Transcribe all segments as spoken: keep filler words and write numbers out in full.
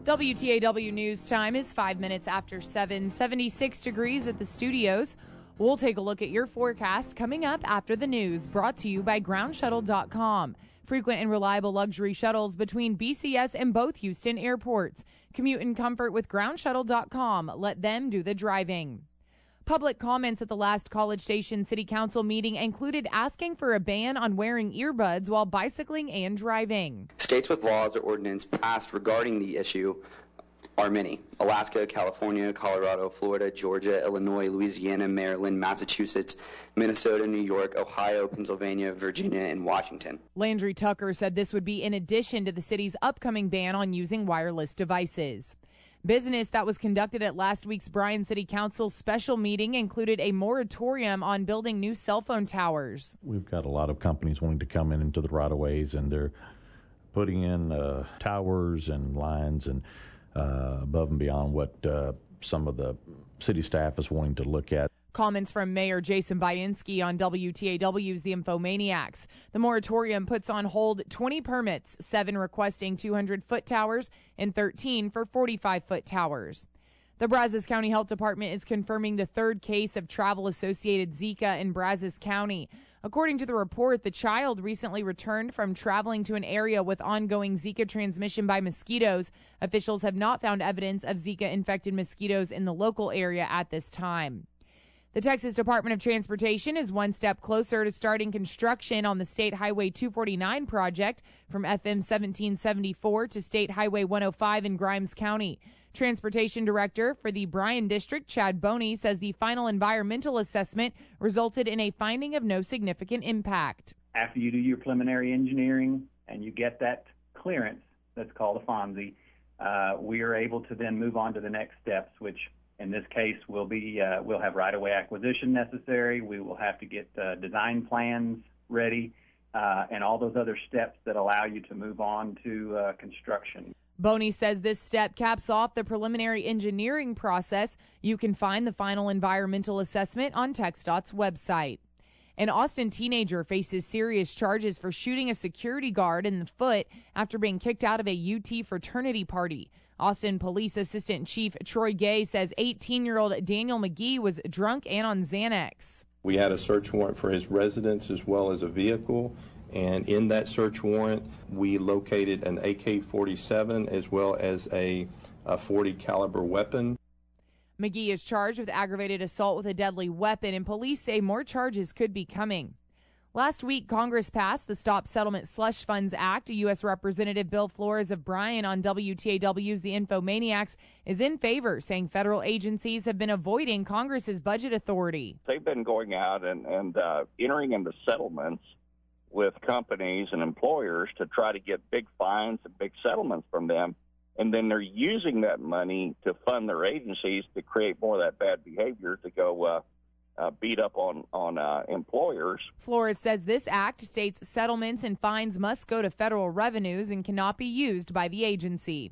W T A W News time is five minutes after seven, seventy-six degrees at the studios. We'll take a look at your forecast coming up after the news, brought to you by ground shuttle dot com. Frequent and reliable luxury shuttles between B C S and both Houston airports. Commute in comfort with ground shuttle dot com. Let them do the driving. Public comments at the last College Station City Council meeting included asking for a ban on wearing earbuds while bicycling and driving. States with laws or ordinance passed regarding the issue are many. Alaska, California, Colorado, Florida, Georgia, Illinois, Louisiana, Maryland, Massachusetts, Minnesota, New York, Ohio, Pennsylvania, Virginia, and Washington. Landry Tucker said this would be in addition to the city's upcoming ban on using wireless devices. Business that was conducted at last week's Bryan City Council special meeting included a moratorium on building new cell phone towers. We've got a lot of companies wanting to come in into the right-of-ways, and they're putting in uh, towers and lines and uh, above and beyond what uh, some of the city staff is wanting to look at. Comments from Mayor Jason Bainski on W T A W's The Infomaniacs. The moratorium puts on hold twenty permits, seven requesting two hundred foot towers and thirteen for forty-five foot towers. The Brazos County Health Department is confirming the third case of travel-associated Zika in Brazos County. According to the report, the child recently returned from traveling to an area with ongoing Zika transmission by mosquitoes. Officials have not found evidence of Zika-infected mosquitoes in the local area at this time. The Texas Department of Transportation is one step closer to starting construction on the State Highway two forty-nine project from F M seventeen seventy-four to State Highway one oh five in Grimes County. Transportation Director for the Bryan District, Chad Boney, says the final environmental assessment resulted in a finding of no significant impact. After you do your preliminary engineering and you get that clearance, that's called a FONSI, uh, we are able to then move on to the next steps, which in this case will be uh, we'll have right-of-way acquisition necessary. We will have to get uh, design plans ready uh, and all those other steps that allow you to move on to uh, construction. Boney says this step caps off the preliminary engineering process. You can find the final environmental assessment on TxDOT's website. An Austin teenager faces serious charges for shooting a security guard in the foot after being kicked out of a U T fraternity party. Austin Police Assistant Chief Troy Gay says eighteen-year-old Daniel McGee was drunk and on Xanax. We had a search warrant for his residence as well as a vehicle, and in that search warrant, we located an A K forty-seven as well as a, a forty caliber weapon. McGee is charged with aggravated assault with a deadly weapon, and police say more charges could be coming. Last week, Congress passed the Stop Settlement Slush Funds Act. U S Representative Bill Flores of Bryan on W T A W's The Infomaniacs is in favor, saying federal agencies have been avoiding Congress's budget authority. They've been going out and, and uh, entering into settlements with companies and employers to try to get big fines and big settlements from them. And then they're using that money to fund their agencies to create more of that bad behavior to go uh, uh, beat up on, on uh, employers. Flores says this act states settlements and fines must go to federal revenues and cannot be used by the agency.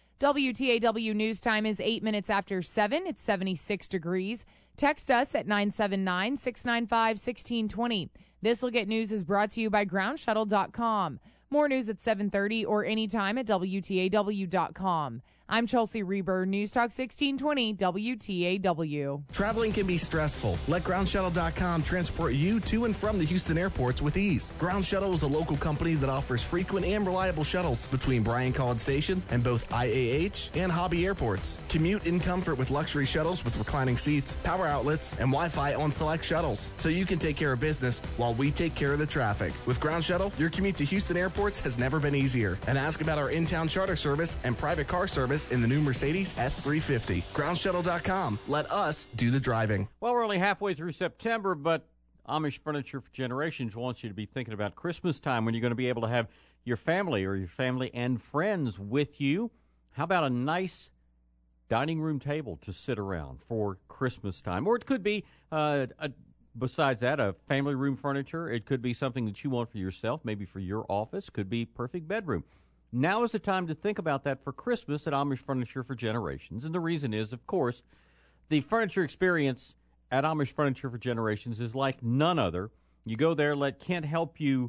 W T A W News time is eight minutes after seven. It's seventy-six degrees. Text us at nine seven nine, six nine five, one six two zero. This Look at News is brought to you by ground shuttle dot com. More news at seven thirty or anytime at W T A W dot com. I'm Chelsea Reber, News Talk sixteen twenty W T A W. Traveling can be stressful. Let ground shuttle dot com transport you to and from the Houston airports with ease. Ground Shuttle is a local company that offers frequent and reliable shuttles between Bryan College Station and both I A H and Hobby airports. Commute in comfort with luxury shuttles with reclining seats, power outlets, and Wi-Fi on select shuttles, so you can take care of business while we take care of the traffic. With Ground Shuttle, your commute to Houston airports has never been easier. And ask about our in-town charter service and private car service in the new Mercedes S three fifty. ground shuttle dot com. Let us do the driving. Well, we're only halfway through September, but Amish Furniture for Generations wants you to be thinking about Christmas time when you're going to be able to have your family or your family and friends with you. How about a nice dining room table to sit around for Christmas time? Or it could be, uh, a, besides that, a family room furniture. It could be something that you want for yourself, maybe for your office. Could be perfect bedroom. Now is the time to think about that for Christmas at Amish Furniture for Generations. And the reason is, of course, the furniture experience at Amish Furniture for Generations is like none other. You go there, let Kent help you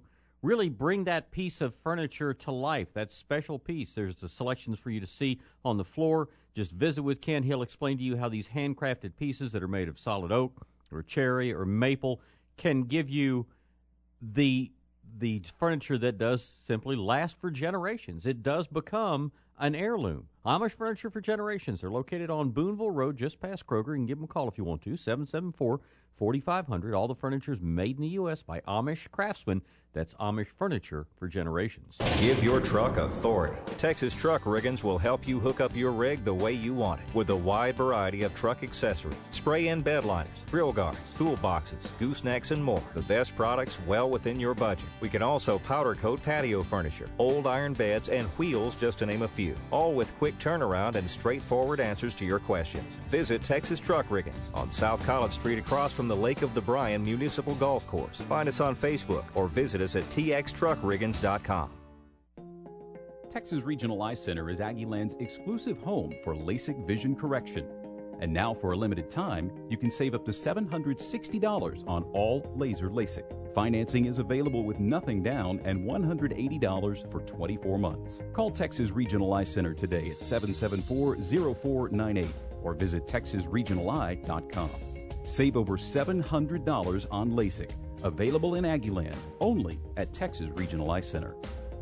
really bring that piece of furniture to life, that special piece. There's the selections for you to see on the floor. Just visit with Ken. He'll explain to you how these handcrafted pieces that are made of solid oak or cherry or maple can give you the the furniture that does simply last for generations. It does become an heirloom. Amish Furniture for Generations. They're located on Boonville Road, just past Kroger. You can give them a call if you want to, seven seven four, four five zero zero. All the furniture is made in the U S by Amish craftsmen. That's Amish Furniture for Generations. Give your truck authority. Texas Truck Riggins will help you hook up your rig the way you want it with a wide variety of truck accessories, spray-in bed liners, grill guards, toolboxes, goosenecks, and more. The best products well within your budget. We can also powder coat patio furniture, old iron beds, and wheels, just to name a few. All with quick turnaround and straightforward answers to your questions. Visit Texas Truck Riggins on South College Street across from the Lake of the Bryan Municipal Golf Course. Find us on Facebook or visit us at T X truck riggins dot com. Texas Regional Eye Center is Aggieland's exclusive home for LASIK vision correction. And now, for a limited time, you can save up to seven hundred sixty dollars on all laser LASIK. Financing is available with nothing down and one hundred eighty dollars for twenty-four months. Call Texas Regional Eye Center today at seven seven four, zero four nine eight or visit texas regional eye dot com. Save over seven hundred dollars on LASIK. Available in Aggieland, only at Texas Regional Eye Center.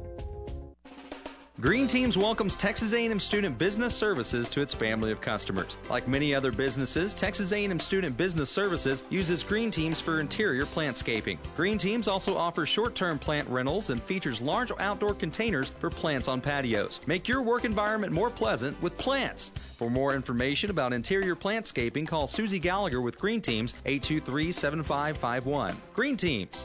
Green Teams welcomes Texas A and M Student Business Services to its family of customers. Like many other businesses, Texas A and M Student Business Services uses Green Teams for interior plantscaping. Green Teams also offers short-term plant rentals and features large outdoor containers for plants on patios. Make your work environment more pleasant with plants. For more information about interior plantscaping, call Susie Gallagher with Green Teams, eight two three, seven five five one. Green Teams.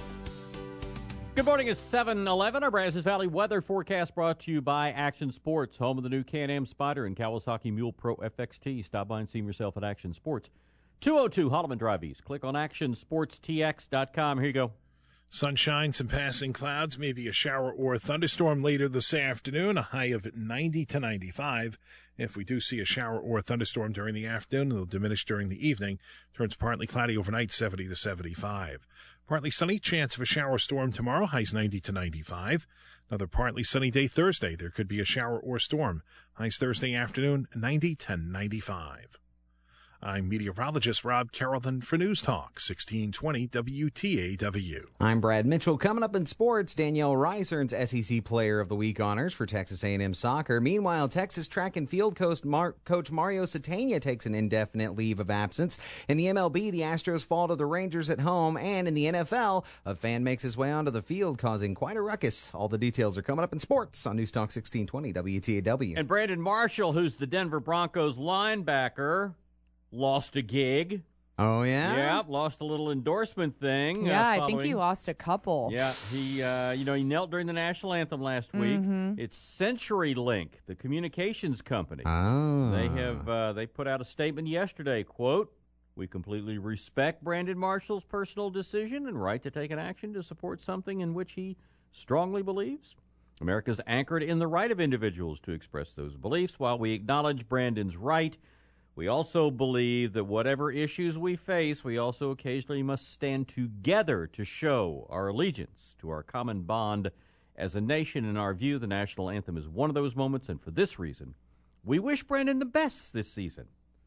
Good morning, it's seven eleven. Our Brazos Valley weather forecast brought to you by Action Sports, home of the new Can-Am Spider and Kawasaki Mule Pro F X T. Stop by and see yourself at Action Sports. two oh two Holloman Drive East. Click on action sports t x dot com. Here you go. Sunshine, some passing clouds, maybe a shower or a thunderstorm later this afternoon, a high of ninety to ninety-five. If we do see a shower or a thunderstorm during the afternoon, it'll diminish during the evening. Turns partly cloudy overnight, seventy to seventy-five. Partly sunny, chance of a shower storm tomorrow, highs ninety to ninety-five. Another partly sunny day Thursday. There could be a shower or storm. Highs Thursday afternoon, ninety to ninety-five. I'm meteorologist Rob Carrollton for News Talk, sixteen twenty W T A W. I'm Brad Mitchell. Coming up in sports, Danielle Rice earns S E C Player of the Week honors for Texas A and M soccer. Meanwhile, Texas track and field coach, Mar- coach Mario Satania takes an indefinite leave of absence. In the M L B, the Astros fall to the Rangers at home. And in the N F L, a fan makes his way onto the field, causing quite a ruckus. All the details are coming up in sports on News Talk sixteen twenty W T A W. And Brandon Marshall, who's the Denver Broncos linebacker, lost a gig. Oh, yeah? Yeah, lost a little endorsement thing. Yeah, uh, I think he lost a couple. Yeah, he, uh, you know, he knelt during the national anthem last week. Mm-hmm. It's CenturyLink, the communications company. Oh. They have, uh, they put out a statement yesterday, quote, "We completely respect Brandon Marshall's personal decision and right to take an action to support something in which he strongly believes. America's anchored in the right of individuals to express those beliefs. While we acknowledge Brandon's right, we also believe that whatever issues we face, we also occasionally must stand together to show our allegiance to our common bond as a nation. In our view, the national anthem is one of those moments, and for this reason, we wish Brandon the best this season."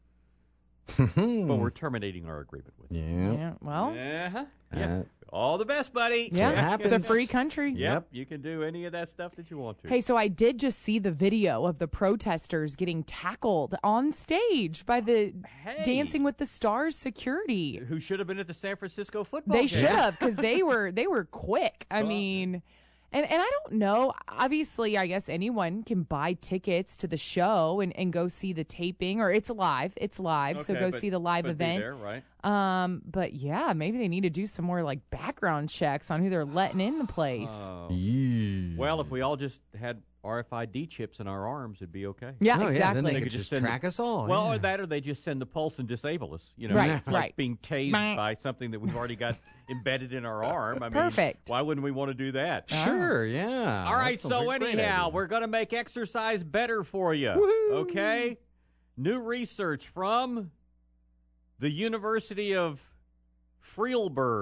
But we're terminating our agreement with him. Yeah. Yeah, well. Uh-huh. Yeah. Uh, All the best, buddy. Yeah, it's a free country. Yep. Yep. You can do any of that stuff that you want to. Hey, so I did just see the video of the protesters getting tackled on stage by the Hey. Dancing with the Stars security. Who should have been at the San Francisco football They game. should have, because they were they were quick. I Well, mean, and and I don't know. Obviously, I guess anyone can buy tickets to the show and, and go see the taping, or it's live. It's live, so Okay, go but- see the live but be event. there, right? Um, but yeah, maybe they need to do some more like background checks on who they're letting in the place. Oh. yeah. Well, if we all just had R F I D chips in our arms, it'd be okay. yeah, Oh, yeah, exactly. then they They could could just just send track the- us all. Well, yeah. or that, or they just send the pulse and disable us. You know, Right, It's like right. being tased by something that we've already got embedded in our arm. I mean, Perfect. Why wouldn't we want to do that? Sure, yeah. All right, That sounds so like a great anyhow, idea. we're going to make exercise better for you. Woohoo! Okay? New research from the University of Freiburg.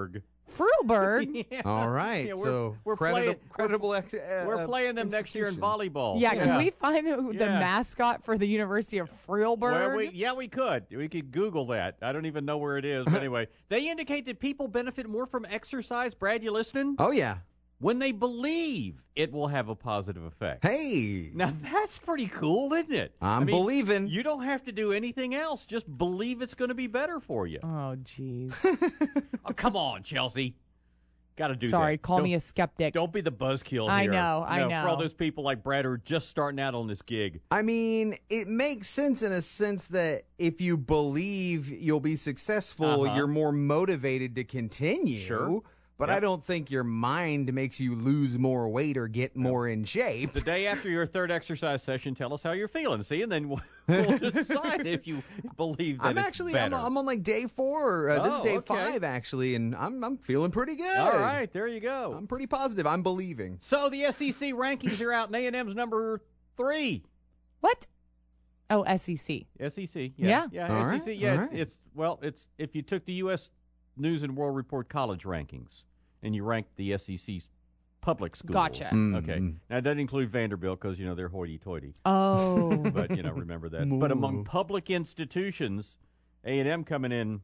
Frulberg? Yeah. All right. Yeah, we're- so we're credit- playing- creditable. Ex- uh, We're playing them next year in institution. volleyball. Yeah, can we find the, the Yeah. mascot for the University of Frulberg? Well, we, yeah, we could. We could Google that. I don't even know where it is. But anyway, they indicate that people benefit more from exercise. Brad, you listening? Oh, yeah. When they believe it will have a positive effect. Hey. Now, that's pretty cool, isn't it? I'm I mean, believing. You don't have to do anything else. Just believe it's going to be better for you. Oh, jeez. Oh, come on, Chelsea. Got to do Sorry, that. call Don't- me a skeptic. Don't be the buzzkill I here. know, I You know. For all those people like Brad who are just starting out on this gig. I mean, it makes sense in a sense that if you believe you'll be successful, Uh-huh. you're more motivated to continue. Sure. But Yep. I don't think your mind makes you lose more weight or get more in shape. The day after your third exercise session, tell us how you're feeling. See, and then we'll, we'll decide if you believe that I'm it's actually I'm, better. I'm on like day four. Uh, this is Oh, day okay. five actually, and I'm I'm feeling pretty good. All right, there you go. I'm pretty positive. I'm believing. So the S E C rankings are out, and A and M's number three. What? Oh, S E C. S E C, Yeah. yeah, yeah. All S E C, right, yeah. all It's, right. it's well, it's if you took the U S News and World Report college rankings and you ranked the S E C's public schools. Gotcha. Okay. Mm. Now it doesn't include Vanderbilt because you know they're hoity-toity. Oh. But you know, remember that. But among public institutions, A and M coming in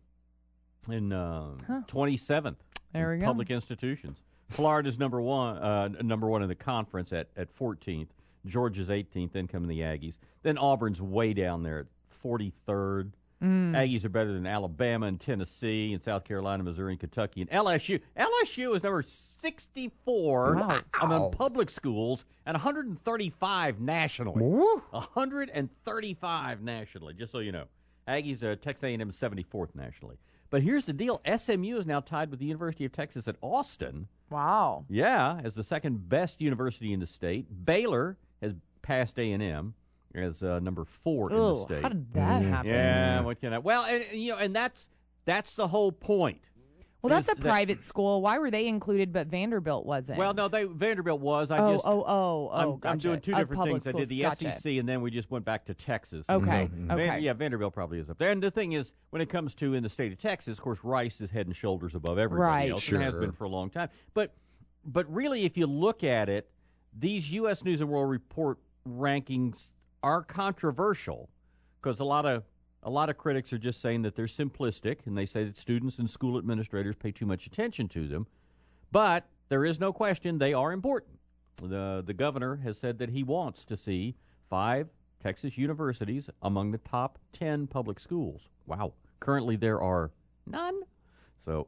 in uh, Huh. twenty-seventh. There in we go. Public institutions. Florida's number one, uh, number one in the conference at at fourteenth. Georgia's eighteenth. Then come the Aggies. Then Auburn's way down there at forty-third. Mm. Aggies are better than Alabama and Tennessee and South Carolina, Missouri, and Kentucky. And L S U. L S U is number sixty-four Wow. among public schools and one hundred thirty-five nationally. Woo. one hundred thirty-five nationally, just so you know. Aggies, uh, Texas A and M is seventy-fourth nationally. But here's the deal. S M U is now tied with the University of Texas at Austin. Wow. Yeah, as the second best university in the state. Baylor has passed A and M as uh, number four in the Oh, state. how did that Mm. happen? Yeah, what can I? Well, and, you know, and that's that's the whole point. Well, that's a Is that- private school. Why were they included, but Vanderbilt wasn't? Well, no, they Vanderbilt was. I oh, just oh, oh, oh, I'm, I'm gotcha. doing two Of different public things. I schools. did the Gotcha. S E C, and then we just went back to Texas. Okay, So, okay. Van- yeah, Vanderbilt probably is up there. And the thing is, when it comes to in the state of Texas, of course, Rice is head and shoulders above everybody Right. else, and has Sure. been for a long time. But, but really, if you look at it, these U S News and World Report rankings are controversial because a lot of a lot of critics are just saying that they're simplistic, and they say that students and school administrators pay too much attention to them. But there is no question they are important. The the governor has said that he wants to see five Texas universities among the top ten public schools. Wow. Currently there are none. So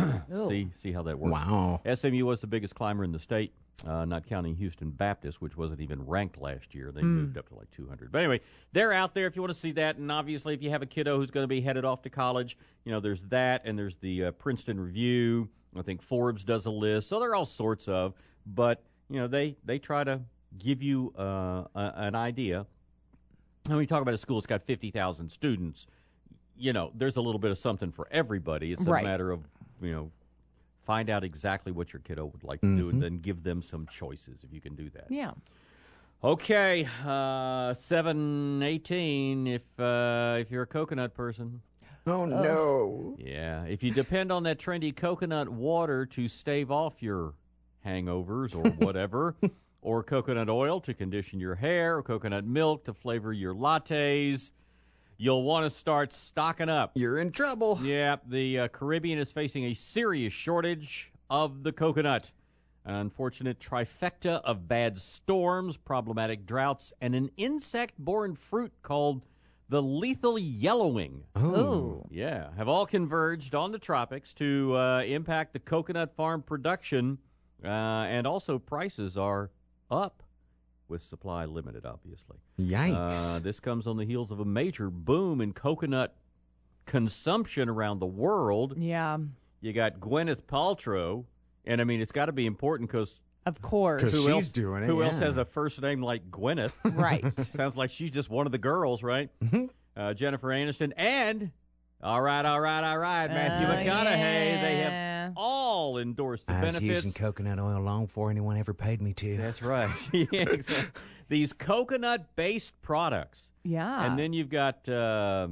see see how that works. Wow. S M U was the biggest climber in the state, uh, not counting Houston Baptist, which wasn't even ranked last year. They moved up to like two hundred. But anyway, they're out there if you want to see that. And obviously, if you have a kiddo who's going to be headed off to college, you know, there's that. And there's the uh, Princeton Review. I think Forbes does a list. So there are all sorts of. But, you know, they, they try to give you uh, a, an idea. And when you talk about a school that's got fifty thousand students, you know, there's a little bit of something for everybody. It's a Right. matter of, you know, find out exactly what your kiddo would like to do and then give them some choices if you can do that. Yeah. Okay, uh, seven eighteen if uh, if you're a coconut person. Oh no. Yeah, if you depend on that trendy coconut water to stave off your hangovers or whatever, or coconut oil to condition your hair, or coconut milk to flavor your lattes, you'll want to start stocking up. You're in trouble. Yeah, the uh, Caribbean is facing a serious shortage of the coconut. An unfortunate trifecta of bad storms, problematic droughts, and an insect-borne fruit called the lethal yellowing. Oh. Yeah, have all converged on the tropics to uh, impact the coconut farm production, uh, and also prices are up with supply limited, obviously. Yikes. Uh, this comes on the heels of a major boom in coconut consumption around the world. Yeah. You got Gwyneth Paltrow, and I mean, it's got to be important because Of course. Because who she's else, doing it. who yeah. else has a first name like Gwyneth? Right. Sounds like she's just one of the girls, right? Mm-hmm. Uh, Jennifer Aniston and, all right, all right, all right, Matthew Oh, McConaughey. They yeah. have all endorsed the I was benefits. using coconut oil long before anyone ever paid me to. That's right. Yeah, exactly. These coconut-based products. Yeah. And then you've got um,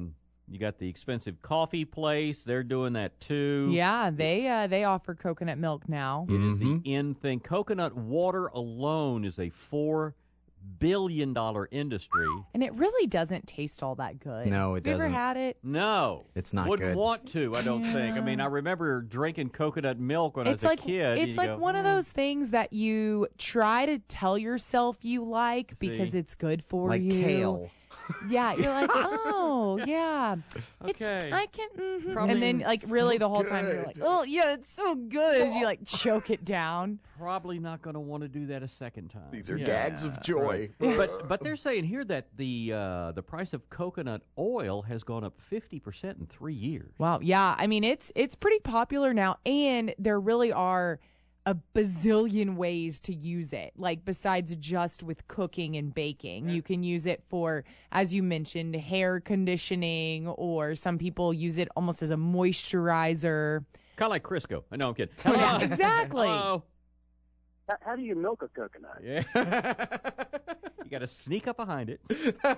You got the expensive coffee place. They're doing that too. Yeah, they uh, they offer coconut milk now. It is the in thing. Coconut water alone is a four billion dollar industry. And it really doesn't taste all that good. No, it Have you doesn't. ever had it? No. It's not Wouldn't good. want to, I don't Yeah. think. I mean, I remember drinking coconut milk when It's I was like a kid. it's You like go, one of "Mm." those things that you try to tell yourself you like because See? it's good for Like you. kale. Yeah, you're like, oh, yeah. It's, Okay. I can, mhm. Probably and then like really so the whole time you're like, good. oh yeah, it's so good as you like choke it down. Probably not going to want to do that a second time. These are Yeah, gags of joy. right. but but they're saying here that the uh, the price of coconut oil has gone up fifty percent in three years. Wow, yeah. I mean, it's it's pretty popular now, and there really are a bazillion ways to use it. Like besides just with cooking and baking, you can use it for, as you mentioned, hair conditioning, or some people use it almost as a moisturizer. Kind of like Crisco. I know, I'm kidding. Yeah, Hello. exactly. Hello. How, how do you milk a coconut? Yeah. You got to sneak up behind it.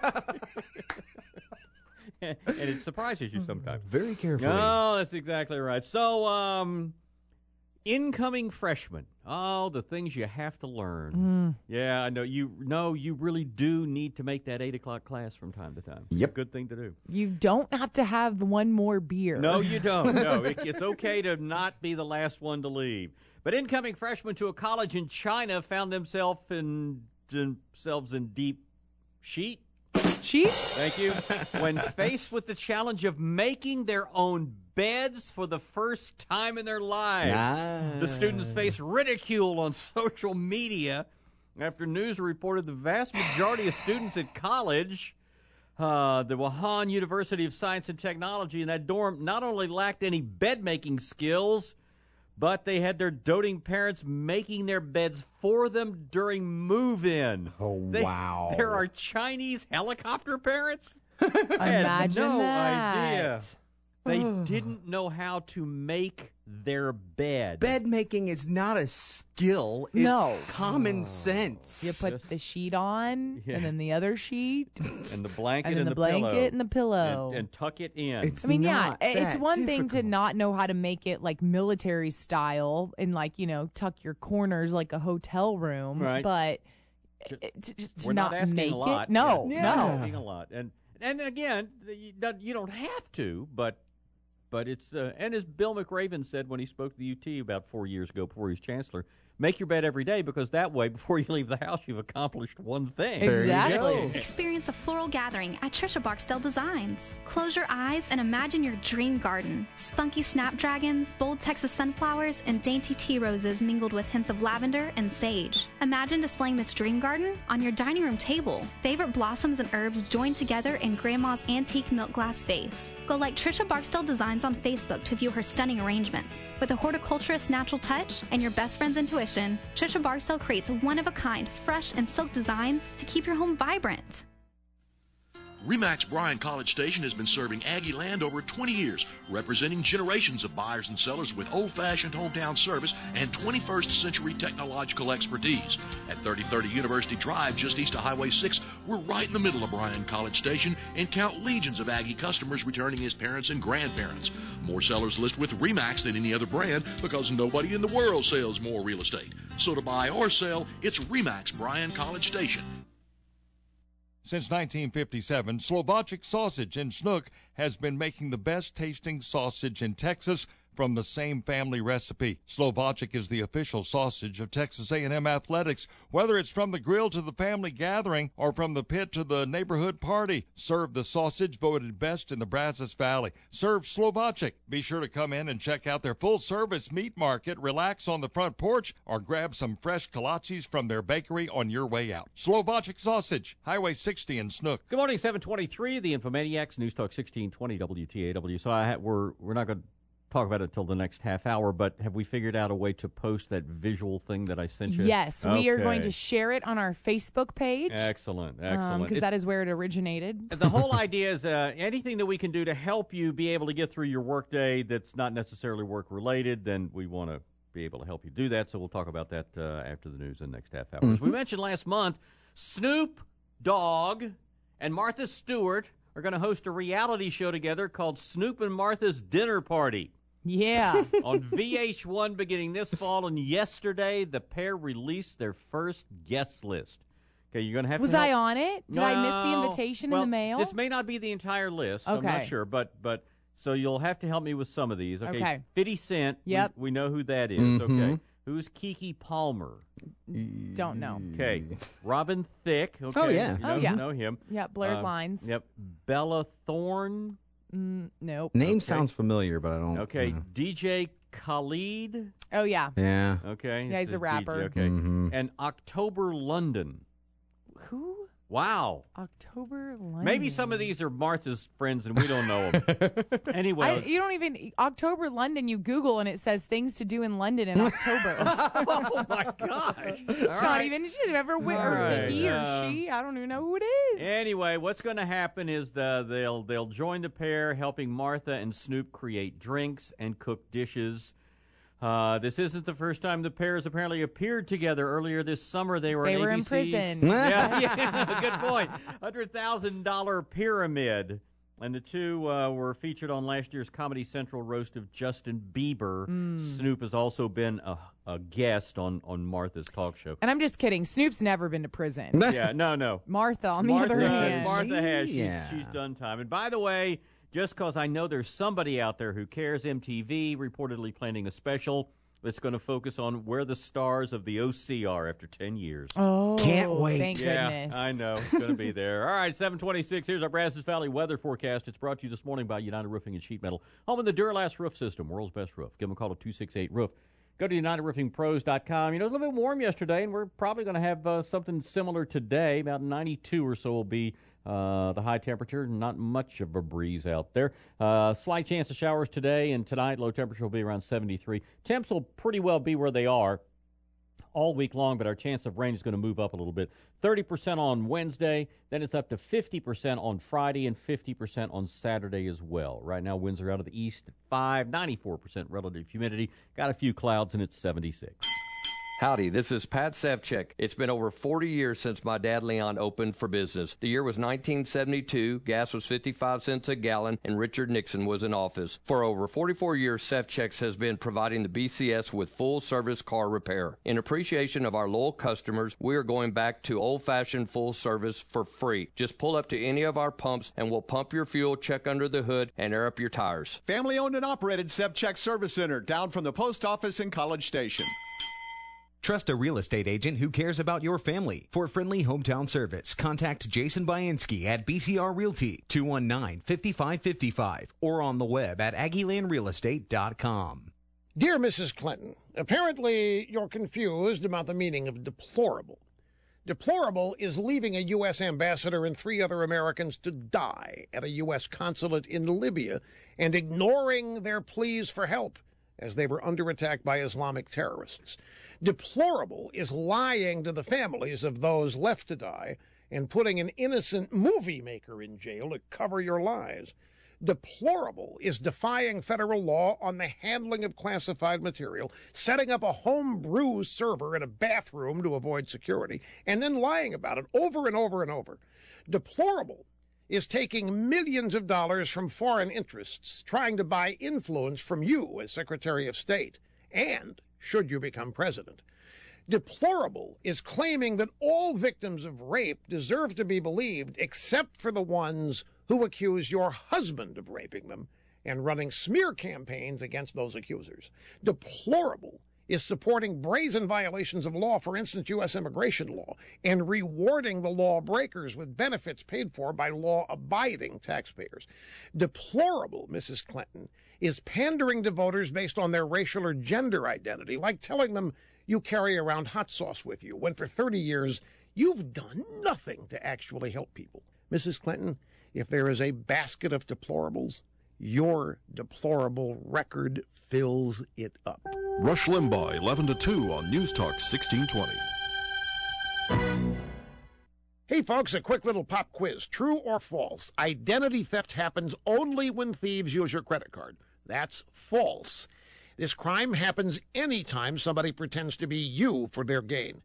And it surprises you sometimes. Very carefully. Oh, that's exactly right. So, um, incoming freshmen. Oh, the things you have to learn. Mm. Yeah, I know. You know, you really do need to make that eight o'clock class from time to time. Yep. Good thing to do. You don't have to have one more beer. No, you don't. No, it, it's okay to not be the last one to leave. But incoming freshmen to a college in China found themselves in themselves in deep sheet. Sheep? Thank you. When faced with the challenge of making their own beds for the first time in their lives, Ah. the students face ridicule on social media after news reported the vast majority of students at college, uh, the Wuhan University of Science and Technology, in that dorm not only lacked any bed-making skills, but they had their doting parents making their beds for them during move-in. Oh, They- wow. There are Chinese helicopter parents? I had Imagine no that. idea. They didn't know how to make their bed. Bed making is not a skill. It's No. common sense. You put the sheet on, Yeah. and then the other sheet, and the blanket and then and the blanket pillow. and the pillow. And, and tuck it in. It's I mean, yeah, not it's that one thing to difficult. not know how to make it like military style and like, you know, tuck your corners like a hotel room, Right. but Ju- it- to just We're not, not, asking make a lot. it. No, Yeah. Yeah. no. We're asking a lot. And and again, you don't- you don't have to, but but it's uh, and as Bill McRaven said when he spoke to the U T about four years ago before he was chancellor, make your bed every day because that way, before you leave the house, you've accomplished one thing. There you Exactly. go. Experience a floral gathering at Trisha Barksdale Designs. Close your eyes and imagine your dream garden. Spunky snapdragons, bold Texas sunflowers, and dainty tea roses mingled with hints of lavender and sage. Imagine displaying this dream garden on your dining room table. Favorite blossoms and herbs joined together in Grandma's antique milk glass vase. Go like Trisha Barksdale Designs on Facebook to view her stunning arrangements. With a horticulturist's natural touch and your best friend's intuition, Trisha Barksdale creates one-of-a-kind, fresh and silk designs to keep your home vibrant. Remax Bryan College Station has been serving Aggie Land over twenty years, representing generations of buyers and sellers with old-fashioned hometown service and twenty-first century technological expertise. At thirty thirty University Drive, just east of Highway six, we're right in the middle of Bryan College Station and count legions of Aggie customers returning as parents and grandparents. More sellers list with Remax than any other brand because nobody in the world sells more real estate. So to buy or sell, it's Remax Bryan College Station. Since nineteen fifty-seven, Slovaczyk Sausage in Snook has been making the best tasting sausage in Texas from the same family recipe. Slovaczyk is the official sausage of Texas A and M Athletics. Whether it's from the grill to the family gathering or from the pit to the neighborhood party, serve the sausage voted best in the Brazos Valley. Serve Slovaczyk. Be sure to come in and check out their full-service meat market, relax on the front porch, or grab some fresh kolaches from their bakery on your way out. Slovaczyk Sausage, Highway sixty in Snook. Good morning, seven twenty-three, the Infomaniacs, News Talk sixteen twenty W T A W. So I ha- we're we're not going to talk about it until the next half hour, but have we figured out a way to post that visual thing that I sent you? Yes, we are going Okay. to share it on our Facebook page. Excellent, excellent. Because It- that is where it originated. The whole idea is uh, anything that we can do to help you be able to get through your workday that's not necessarily work-related, then we want to be able to help you do that. So we'll talk about that uh, after the news in the next half hour. As we mentioned last month, Snoop Dogg and Martha Stewart are going to host a reality show together called Snoop and Martha's Dinner Party. Yeah. On V H one beginning this fall, and yesterday the pair released their first guest list. Okay, you're going to have Was to help. I on it? Did no. I miss the invitation well, in the mail? This may not be the entire list. I'm not Okay. sure, but but so you'll have to help me with some of these. Okay. Okay. fifty Cent. Yep. We, we know who that is. Mhm. Okay. Who's Keke Palmer? Don't know. Okay. Robin Thicke. Okay. Oh, yeah. You know, Oh, yeah. know him. Yep, Blurred Uh, Lines. Yep. Bella Thorne. Mm, nope. Name Okay. sounds familiar, but I don't. Okay. know. D J Khalid. Oh, yeah. Yeah. Okay. Yeah, it's he's a D J, rapper. Okay. Mhm. And October London. Who? Wow. October London. Maybe some of these are Martha's friends and we don't know them. Anyway. I, you don't even October London. You Google and it says things to do in London in October. Oh my gosh! It's All not right. even she's ever All or right, he or um, she. I don't even know who it is. Anyway, what's going to happen is the, they'll they'll join the pair, helping Martha and Snoop create drinks and cook dishes. Uh, this isn't the first time the pairs apparently appeared together. Earlier this summer, they were They in were A in B C's. prison. yeah, yeah, good point. Hundred thousand dollar pyramid, and the two uh, were featured on last year's Comedy Central roast of Justin Bieber. Mm. Snoop has also been a, a guest on on Martha's talk show. And I'm just kidding. Snoop's never been to prison. Yeah, no, no. Martha, on Martha, the other hand, Martha has. She's, Yeah. she's done time. And by the way, just because I know there's somebody out there who cares, M T V reportedly planning a special that's going to focus on where the stars of the O C are after ten years. Oh, Can't wait. Thank yeah, goodness. I know. It's going to be there. All right, seven twenty-six. Here's our Brazos Valley weather forecast. It's brought to you this morning by United Roofing and Sheet Metal. Home of the Duralast Roof System, world's best roof. Give them a call at two six eight roof. Go to united roofing pros dot com. You know, it was a little bit warm yesterday, and we're probably going to have uh, something similar today. About ninety-two or so will be uh, the high temperature. Not much of a breeze out there. Uh, slight chance of showers today and tonight. Low temperature will be around seventy-three. Temps will pretty well be where they are all week long, but our chance of rain is going to move up a little bit. thirty percent on Wednesday, then it's up to fifty percent on Friday and fifty percent on Saturday as well. Right now, winds are out of the east at five, ninety-four percent relative humidity. Got a few clouds, and it's seventy-six. Howdy, this is Pat Sevchek. It's been over forty years since my dad Leon opened for business. The year was nineteen seventy-two, gas was fifty-five cents a gallon, and Richard Nixon was in office. For over forty-four years, Sevchek's has been providing the B C S with full-service car repair. In appreciation of our loyal customers, we are going back to old-fashioned full service for free. Just pull up to any of our pumps, and we'll pump your fuel, check under the hood, and air up your tires. Family owned and operated Sevchek Service Center down from the post office in College Station. Trust a real estate agent who cares about your family. For friendly hometown service, contact Jason Bainski at B C R Realty, two one nine, five five five five, or on the web at aggie land real estate dot com. Dear Missus Clinton, apparently you're confused about the meaning of deplorable. Deplorable is leaving a U S ambassador and three other Americans to die at a U S consulate in Libya and ignoring their pleas for help as they were under attack by Islamic terrorists. Deplorable is lying to the families of those left to die and putting an innocent movie maker in jail to cover your lies. Deplorable is defying federal law on the handling of classified material, setting up a homebrew server in a bathroom to avoid security, and then lying about it over and over and over. Deplorable is taking millions of dollars from foreign interests, trying to buy influence from you as Secretary of State, and should you become president. Deplorable is claiming that all victims of rape deserve to be believed except for the ones who accuse your husband of raping them and running smear campaigns against those accusers. Deplorable is supporting brazen violations of law, for instance, U S immigration law, and rewarding the lawbreakers with benefits paid for by law-abiding taxpayers. Deplorable, Missus Clinton, is pandering to voters based on their racial or gender identity, like telling them you carry around hot sauce with you, when for thirty years you've done nothing to actually help people. Missus Clinton, if there is a basket of deplorables, your deplorable record fills it up. Rush Limbaugh, eleven to two on News Talk sixteen twenty. Hey folks, a quick little pop quiz. True or false? Identity theft happens only when thieves use your credit card. That's false. This crime happens anytime somebody pretends to be you for their gain.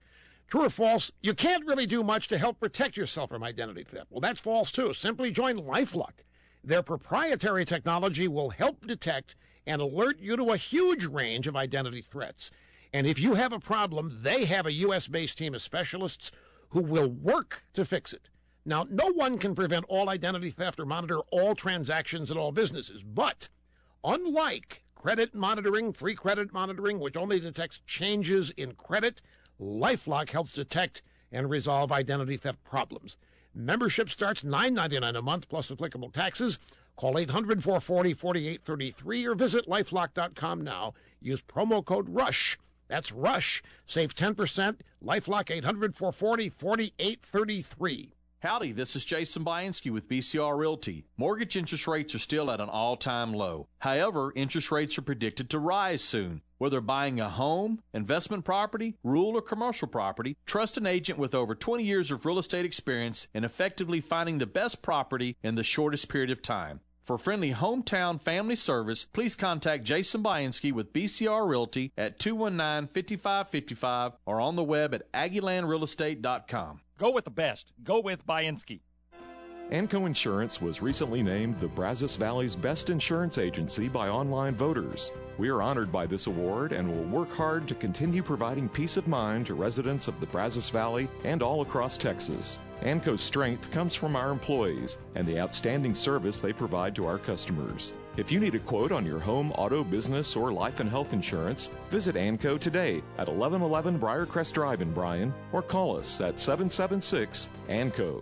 True or false, you can't really do much to help protect yourself from identity theft. Well, that's false, too. Simply join LifeLock. Their proprietary technology will help detect and alert you to a huge range of identity threats. And if you have a problem, they have a U S-based team of specialists who will work to fix it. Now, no one can prevent all identity theft or monitor all transactions at all businesses, but unlike credit monitoring, free credit monitoring, which only detects changes in credit, LifeLock helps detect and resolve identity theft problems. Membership starts nine ninety-nine a month plus applicable taxes. Call eight hundred, four four zero, four eight three three or visit lifelock dot com now. Use promo code RUSH. That's RUSH. Save ten percent. LifeLock eight hundred, four four zero, four eight three three. Howdy, this is Jason Bianski with B C R Realty. Mortgage interest rates are still at an all-time low. However, interest rates are predicted to rise soon. Whether buying a home, investment property, rural or commercial property, trust an agent with over twenty years of real estate experience in effectively finding the best property in the shortest period of time. For friendly hometown family service, please contact Jason Bianski with B C R Realty at two one nine, five five five five or on the web at aggie land real estate dot com. Go with the best. Go with Bianski. Anco Insurance was recently named the Brazos Valley's best insurance agency by online voters. We are honored by this award and will work hard to continue providing peace of mind to residents of the Brazos Valley and all across Texas. Anco's strength comes from our employees and the outstanding service they provide to our customers. If you need a quote on your home, auto, business, or life and health insurance, visit Anco today at eleven eleven Briarcrest Drive in Bryan or call us at seven seven six A N C O.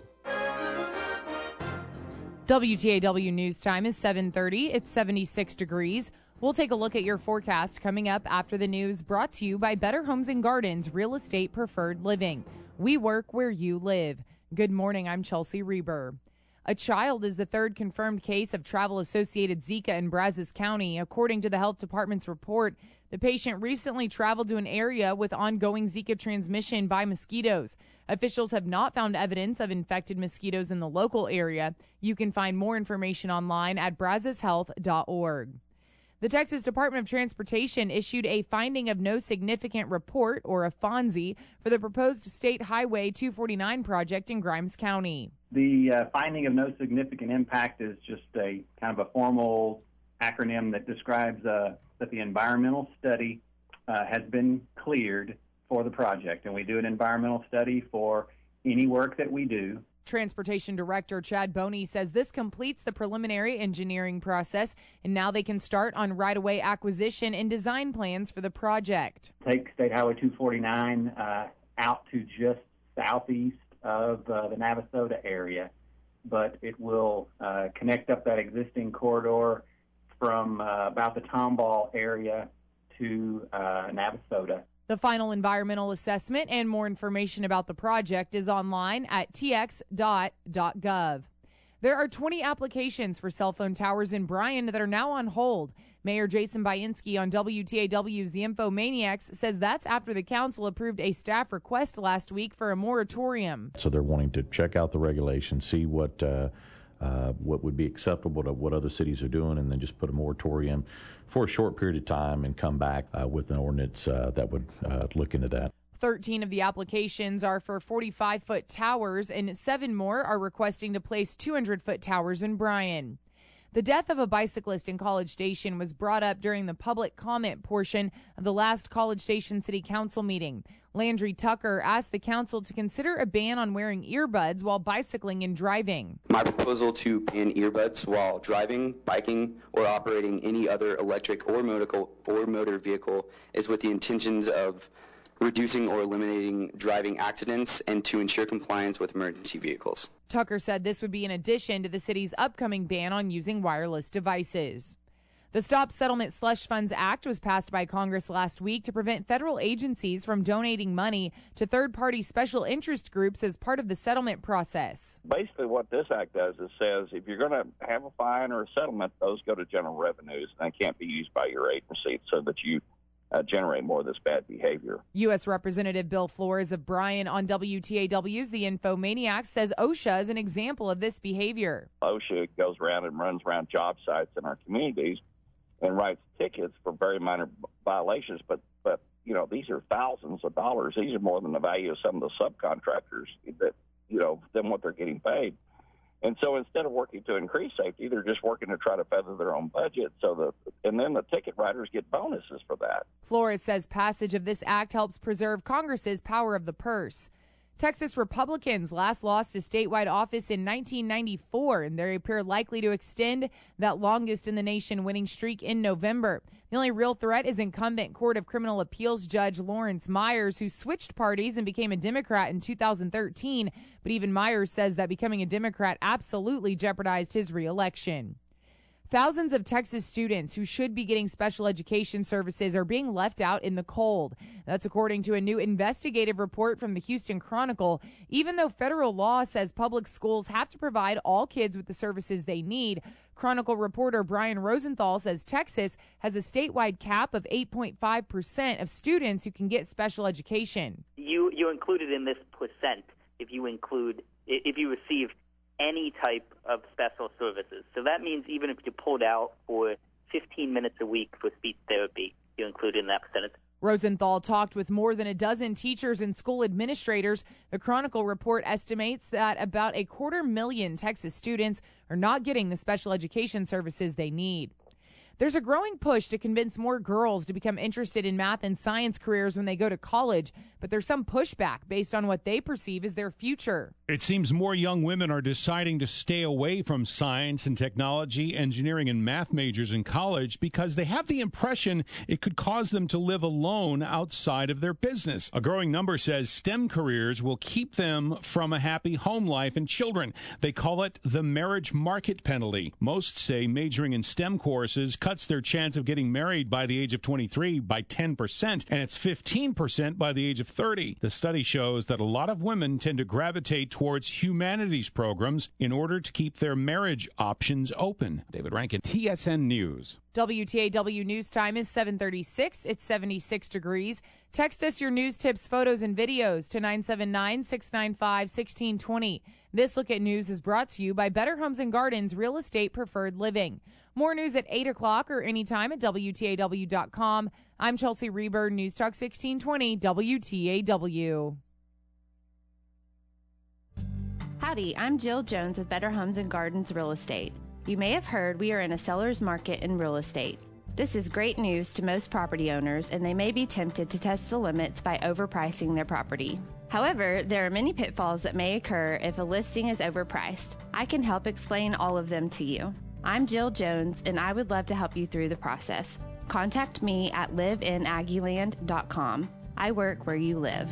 W T A W News Time is seven thirty. It's seventy-six degrees. We'll take a look at your forecast coming up after the news, brought to you by Better Homes and Gardens, Real Estate Preferred Living. We work where you live. Good morning, I'm Chelsea Reber. A child is the third confirmed case of travel-associated Zika in Brazos County. According to the health department's report, the patient recently traveled to an area with ongoing Zika transmission by mosquitoes. Officials have not found evidence of infected mosquitoes in the local area. You can find more information online at brazos health dot org. The Texas Department of Transportation issued a finding of no significant report, or a FONSI, for the proposed State Highway two forty-nine project in Grimes County. The uh, finding of no significant impact is just a kind of a formal acronym that describes uh, that the environmental study uh, has been cleared for the project. And we do an environmental study for any work that we do. Transportation Director Chad Boney says this completes the preliminary engineering process, and now they can start on right-of-way acquisition and design plans for the project. Take State Highway two forty-nine uh, out to just southeast of uh, the Navasota area, but it will uh, connect up that existing corridor from uh, about the Tomball area to uh, Navasota. The final environmental assessment and more information about the project is online at t x dot gov. There are twenty applications for cell phone towers in Bryan that are now on hold. Mayor Jason Bianski on W T A W's The Infomaniacs says that's after the council approved a staff request last week for a moratorium. So they're wanting to check out the regulations, see what uh, uh, what would be acceptable to what other cities are doing, and then just put a moratorium for a short period of time and come back uh, with an ordinance uh, that would uh, look into that. thirteen of the applications are for forty-five foot towers, and seven more are requesting to place two hundred foot towers in Bryan. The death of a bicyclist in College Station was brought up during the public comment portion of the last College Station City Council meeting. Landry Tucker asked the council to consider a ban on wearing earbuds while bicycling and driving. My proposal to ban earbuds while driving, biking, or operating any other electric or motor, or motor vehicle is with the intentions of reducing or eliminating driving accidents and to ensure compliance with emergency vehicles. Tucker said this would be in addition to the city's upcoming ban on using wireless devices. The Stop Settlement Slush Funds Act was passed by Congress last week to prevent federal agencies from donating money to third-party special interest groups as part of the settlement process. Basically what this act does is says if you're going to have a fine or a settlement, those go to general revenues and can't be used by your agency so that you uh, generate more of this bad behavior. U S Representative Bill Flores of Bryan on W T A W's The Infomaniac says OSHA is an example of this behavior. OSHA goes around and runs around job sites in our communities and writes tickets for very minor violations, but, but you know, these are thousands of dollars. These are more than the value of some of the subcontractors that, you know, than what they're getting paid. And so instead of working to increase safety, they're just working to try to feather their own budget. So the and then the ticket writers get bonuses for that. Flores says passage of this act helps preserve Congress's power of the purse. Texas Republicans last lost a statewide office in nineteen ninety-four, and they appear likely to extend that longest in the nation winning streak in November. The only real threat is incumbent Court of Criminal Appeals Judge Lawrence Myers, who switched parties and became a Democrat in two thousand thirteen. But even Myers says that becoming a Democrat absolutely jeopardized his reelection. Thousands of Texas students who should be getting special education services are being left out in the cold. That's according to a new investigative report from the Houston Chronicle. Even though federal law says public schools have to provide all kids with the services they need, Chronicle reporter Brian Rosenthal says Texas has a statewide cap of eight point five percent of students who can get special education. You, you're included in this percent if you include, if you receive any type of special services. So that means even if you're pulled out for fifteen minutes a week for speech therapy, you're included in that percentage. Rosenthal talked with more than a dozen teachers and school administrators. The Chronicle report estimates that about a quarter million Texas students are not getting the special education services they need. There's a growing push to convince more girls to become interested in math and science careers when they go to college, but there's some pushback based on what they perceive as their future. It seems more young women are deciding to stay away from science and technology, engineering, and math majors in college because they have the impression it could cause them to live alone outside of their business. A growing number says STEM careers will keep them from a happy home life and children. They call it the marriage market penalty. Most say majoring in STEM courses cuts their chance of getting married by the age of twenty-three by ten percent, and it's fifteen percent by the age of thirty. The study shows that a lot of women tend to gravitate towards humanities programs in order to keep their marriage options open. David Rankin, T S N News. W T A W News Time is seven thirty-six. It's seventy-six degrees. Text us your news tips, photos, and videos to nine seven nine, six nine five, one six two zero. This Look at News is brought to you by Better Homes and Gardens Real Estate Preferred Living. More news at eight o'clock or anytime at W T A W dot com. I'm Chelsea Reber, News Talk sixteen twenty W T A W. Howdy, I'm Jill Jones with Better Homes and Gardens Real Estate. You may have heard we are in a seller's market in real estate. This is great news to most property owners, and they may be tempted to test the limits by overpricing their property. However, there are many pitfalls that may occur if a listing is overpriced. I can help explain all of them to you. I'm Jill Jones, and I would love to help you through the process. Contact me at live in aggie land dot com. I work where you live.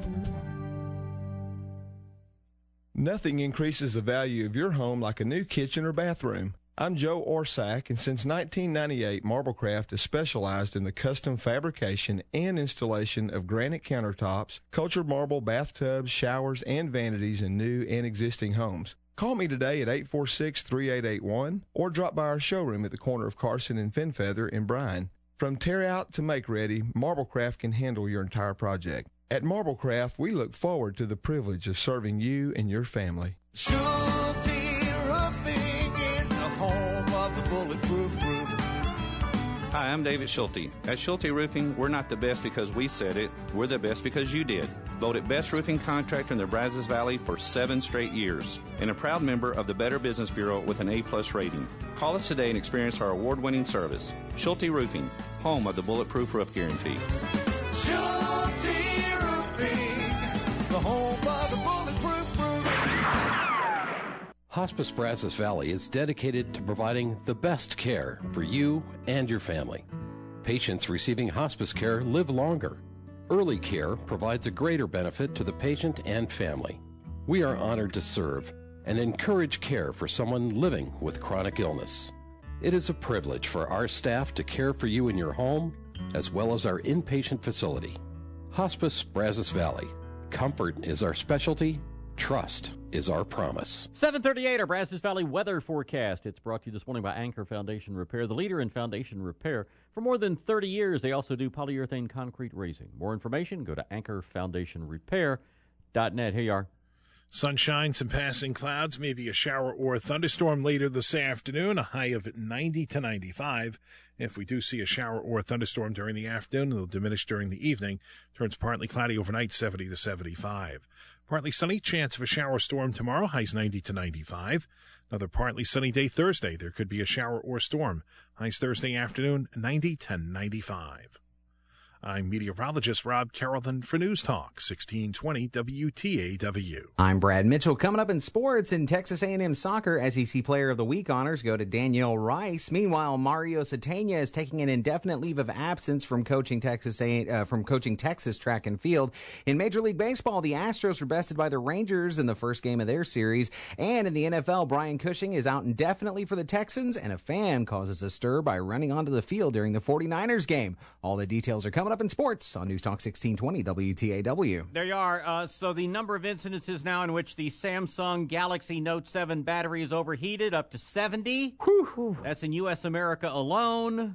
Nothing increases the value of your home like a new kitchen or bathroom. I'm Joe Orsack, and since nineteen ninety-eight, Marblecraft has specialized in the custom fabrication and installation of granite countertops, cultured marble bathtubs, showers, and vanities in new and existing homes. Call me today at eight four six, three eight eight one or drop by our showroom at the corner of Carson and Fenfeather in Bryan. From tear out to make ready, Marblecraft can handle your entire project. At Marblecraft, we look forward to the privilege of serving you and your family. Schulte Roofing is the home of the bulletproof roof. Hi, I'm David Schulte. At Schulte Roofing, we're not the best because we said it. We're the best because you did. Voted Best Roofing Contractor in the Brazos Valley for seven straight years. And a proud member of the Better Business Bureau with an A-plus rating. Call us today and experience our award-winning service. Schulte Roofing, home of the Bulletproof Roof Guarantee. Schulte Roofing, the home of the bulletproof roof. Hospice Brazos Valley is dedicated to providing the best care for you and your family. Patients receiving hospice care live longer. Early care provides a greater benefit to the patient and family. We are honored to serve and encourage care for someone living with chronic illness. It is a privilege for our staff to care for you in your home, as well as our inpatient facility. Hospice Brazos Valley. Comfort is our specialty. Trust is our promise. seven thirty-eight, our Brazos Valley weather forecast. It's brought to you this morning by Anchor Foundation Repair, the leader in foundation repair. For more than thirty years, they also do polyurethane concrete raising. More information, go to anchor foundation repair dot net. Here you are. Sunshine, some passing clouds, maybe a shower or a thunderstorm later this afternoon, a high of ninety to ninety-five. If we do see a shower or a thunderstorm during the afternoon, it'll diminish during the evening. Turns partly cloudy overnight, seventy to seventy-five. Partly sunny, chance of a shower storm tomorrow, highs ninety to ninety-five. Another partly sunny day Thursday. There could be a shower or storm. Highs Thursday afternoon, ninety to ninety-five. I'm meteorologist Rob Carrollton for News Talk, sixteen twenty W T A W. I'm Brad Mitchell. Coming up in sports, in Texas A and M soccer, S E C Player of the Week honors go to Danielle Rice. Meanwhile, Mario Satania is taking an indefinite leave of absence from coaching Texas A- uh, from coaching Texas track and field. In Major League Baseball, the Astros were bested by the Rangers in the first game of their series. And in the N F L, Brian Cushing is out indefinitely for the Texans, and a fan causes a stir by running onto the field during the 49ers game. All the details are coming up in sports on News Talk sixteen twenty W T A W. There you are. Uh, so the number of incidences now in which the Samsung Galaxy Note seven battery is overheated up to seventy. Whew. That's in U S America alone.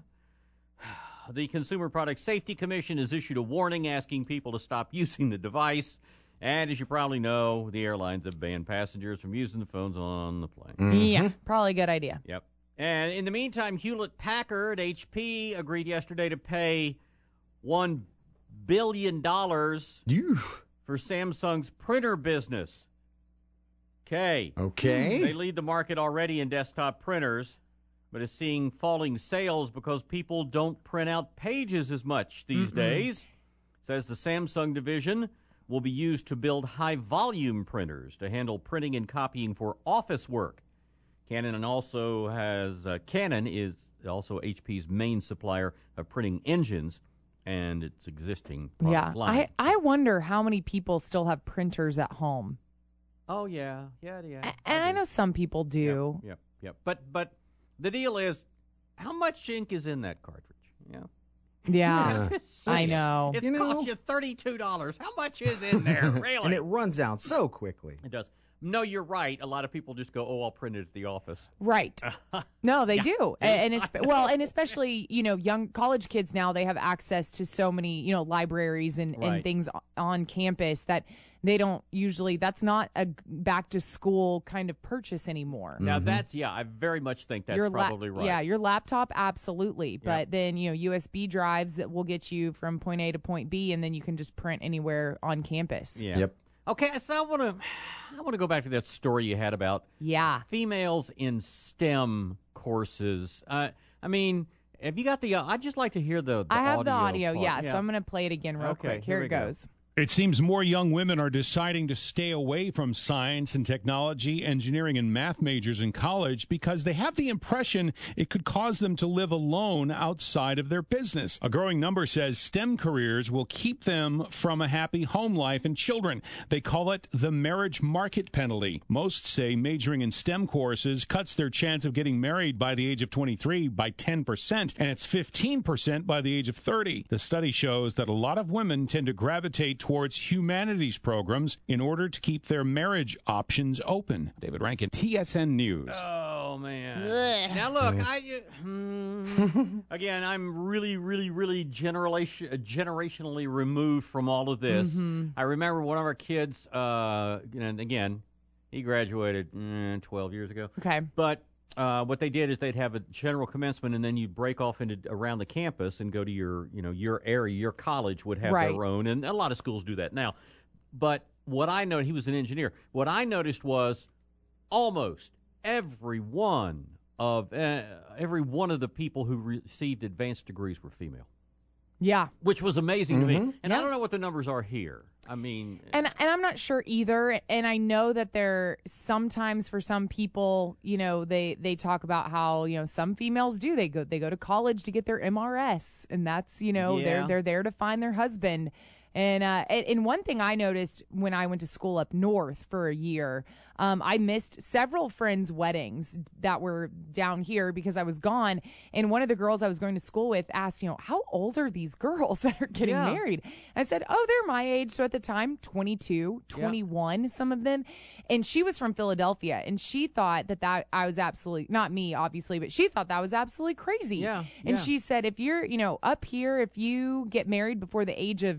The Consumer Product Safety Commission has issued a warning asking people to stop using the device. And as you probably know, the airlines have banned passengers from using the phones on the plane. Mm-hmm. Yeah, probably a good idea. Yep. And in the meantime, Hewlett-Packard, H P, agreed yesterday to pay one billion dollars for Samsung's printer business. Okay. Okay. They lead the market already in desktop printers, but is seeing falling sales because people don't print out pages as much these Mm-mm. days. Says the Samsung division will be used to build high-volume printers to handle printing and copying for office work. Canon also has uh, Canon is also H P's main supplier of printing engines and its existing product yeah, line. I, I wonder how many people still have printers at home. Oh, yeah. Yeah, yeah. A- and I, I know some people do. Yep, yep, yep. But, but the deal is, how much ink is in that cartridge? Yeah. Yeah, I know. It You know? costs you thirty-two dollars. How much is in there, really? And it runs out so quickly. It does. No, you're right. A lot of people just go, oh, I'll print it at the office. Right. No, they Yeah. do. And, and espe- well, and especially, you know, young college kids now, they have access to so many, you know, libraries and, and Right. things on campus that they don't usually, that's not a back to school kind of purchase anymore. Now, that's, yeah, I very much think that's Your la- probably right. Yeah, your laptop, absolutely. But then, you know, U S B drives that will get you from point A to point B, and then you can just print anywhere on campus. Yeah. Yep. Okay, so I want to I want to go back to that story you had about Yeah. females in STEM courses. Uh, I mean, have you got the? Uh, I'd just like to hear the. the I have the audio. audio, part. yeah, so I'm going to play it again real Okay, quick. here Here, we it go. goes. It seems more young women are deciding to stay away from science and technology, engineering, and math majors in college because they have the impression it could cause them to live alone outside of their business. A growing number says STEM careers will keep them from a happy home life and children. They call it the marriage market penalty. Most say majoring in STEM courses cuts their chance of getting married by the age of twenty-three by ten percent, and it's fifteen percent by the age of thirty. The study shows that a lot of women tend to gravitate towards humanities programs in order to keep their marriage options open. David Rankin, T S N News. Oh man! Now look, I uh, hmm, again, I'm really, really, really generation, generationally removed from all of this. Mhm. I remember one of our kids, uh, and again, he graduated mm, twelve years ago. Okay. But uh, what they did is they'd have a general commencement, and then you'd break off into around the campus and go to your, you know, your area. Your college would have Right. their own, and a lot of schools do that now. But what I know, he was an engineer. What I noticed was almost every one of uh, every one of the people who received advanced degrees were female. Yeah. Which was amazing to me. Mhm. And I don't know what the numbers are here. I mean, And and I'm not sure either. And I know that there sometimes for some people, you know, they they talk about how, you know, some females do they go they go to college to get their M R S, and that's, you know, Yeah. they're they're there to find their husband. And uh, and and one thing I noticed when I went to school up north for a year, um, I missed several friends' weddings that were down here because I was gone. And one of the girls I was going to school with asked, you know, how old are these girls that are getting Yeah. married? I said, oh, they're my age. So at the time, twenty-two, twenty-one, some of them. And she was from Philadelphia, and she thought that that I was absolutely, not me, obviously, but she thought that was absolutely crazy. Yeah, And yeah. she said, if you're, you know, up here, if you get married before the age of twenty-nine,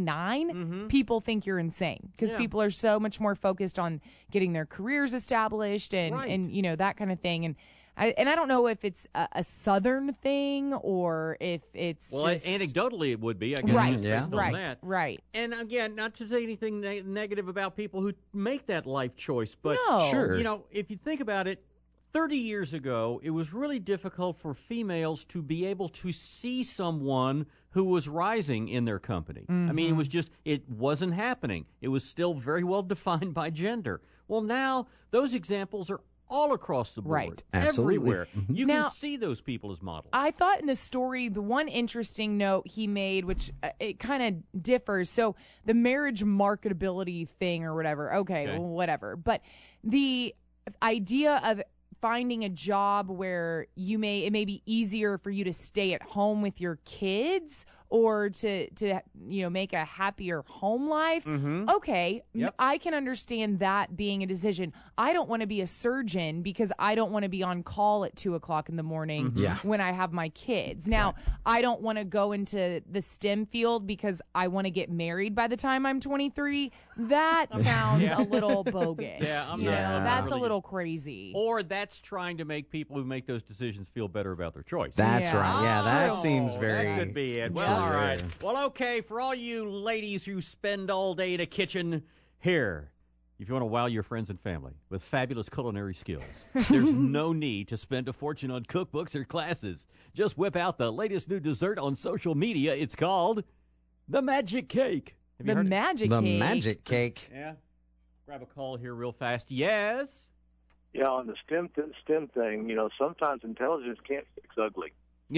twenty-nine, Mm-hmm. people think you're insane because Yeah. people are so much more focused on getting their careers established and, Right. and you know, that kind of thing. And I, and I don't know if it's a, a Southern thing or if it's Well, just... anecdotally, it would be, I guess. Right, just based on right, that. right. And again, not to say anything ne- negative about people who make that life choice, but No. Sure. you know, if you think about it, thirty years ago, it was really difficult for females to be able to see someone who was rising in their company. I mean, it Mhm. was just, it wasn't happening. It was still very well defined by gender. Well, now those examples are all across the board. Right. Absolutely. Everywhere. Mhm. You Now- can see those people as models. I thought in the story, the one interesting note he made, which uh, it kind of differs. So the marriage marketability thing or whatever. Okay, Okay. well, whatever. But the idea of finding a job where you may it may be easier for you to stay at home with your kids or to to you know make a happier home life. Mhm. Okay, m- Yep. I can understand that being a decision. I don't want to be a surgeon because I don't want to be on call at two o'clock in the morning Mhm. Yeah. when I have my kids. Now, I don't want to go into the STEM field because I want to get married by the time I'm twenty-three. That sounds Yeah. a little bogus. Yeah, I'm you not- know, I'm not that's a really- little crazy. Or that's trying to make people who make those decisions feel better about their choice. That's Yeah. right. Yeah, that Oh, seems very That could be it. Well, true. all right. Well, okay, for all you ladies who spend all day in a kitchen, here, if you want to wow your friends and family with fabulous culinary skills, there's no need to spend a fortune on cookbooks or classes. Just whip out the latest new dessert on social media. It's called the Magic Cake. Have you The heard it? Magic The Cake. magic cake. Yeah. Grab a call here real fast. Yes. Yeah, on the STEM th- STEM thing, you know, sometimes intelligence can't fix ugly.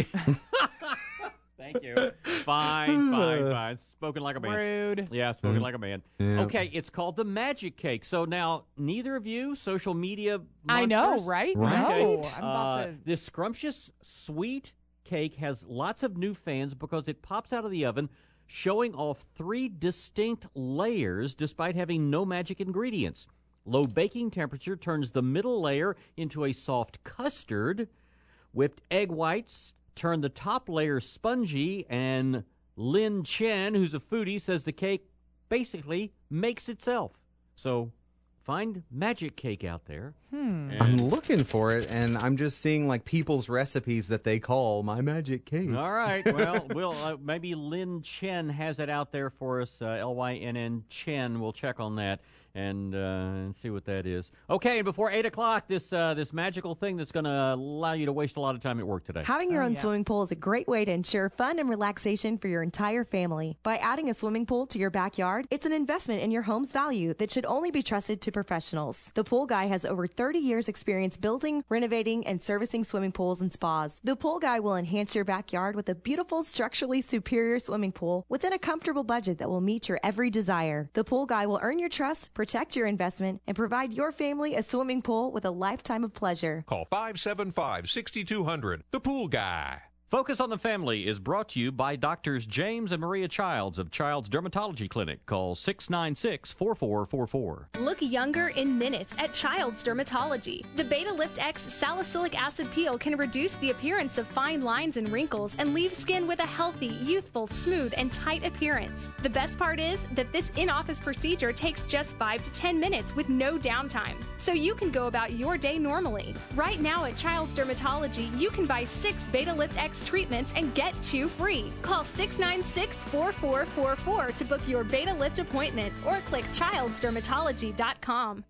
Thank you. Fine, fine, fine. Spoken like a man. Rude. Yeah, spoken Mm. like a man. Yeah. Okay, it's called the Magic Cake. So now, neither of you social media I know, monsters? right? Right. No, I'm about Uh, to. this scrumptious sweet cake has lots of new fans because it pops out of the oven showing off three distinct layers despite having no magic ingredients. Low baking temperature turns the middle layer into a soft custard. Whipped egg whites turn the top layer spongy, and Lin Chen, who's a foodie, says the cake basically makes itself. So find Magic Cake out there. Hmm. And- I'm looking for it, and I'm just seeing like people's recipes that they call my magic cake. All right. Well, we'll uh, maybe Lin Chen has it out there for us. Uh, L Y N N Chen. We'll check on that and uh, and see what that is. Okay. And before eight o'clock, this uh, this magical thing that's going to allow you to waste a lot of time at work today. Having your Oh, own yeah. swimming pool is a great way to ensure fun and relaxation for your entire family. By adding a swimming pool to your backyard, it's an investment in your home's value that should only be trusted to professionals. The Pool Guy has over thirty years experience building, renovating, and servicing swimming pools and spas. The Pool Guy will enhance your backyard with a beautiful, structurally superior swimming pool within a comfortable budget that will meet your every desire. The Pool Guy will earn your trust, protect your investment, and provide your family a swimming pool with a lifetime of pleasure. Call five seven five, six two zero zero, The Pool Guy. Focus on the Family is brought to you by Doctors James and Maria Childs of Child's Dermatology Clinic. Call six nine six, four four four four. Look younger in minutes at Child's Dermatology. The Beta Lift X salicylic acid peel can reduce the appearance of fine lines and wrinkles and leave skin with a healthy, youthful, smooth, and tight appearance. The best part is that this in-office procedure takes just five to ten minutes with no downtime, so you can go about your day normally. Right now at Child's Dermatology, you can buy six Beta Lift X treatments and get two free. Call six nine six, four four four four to book your Beta Lift appointment or click childs dermatology dot com.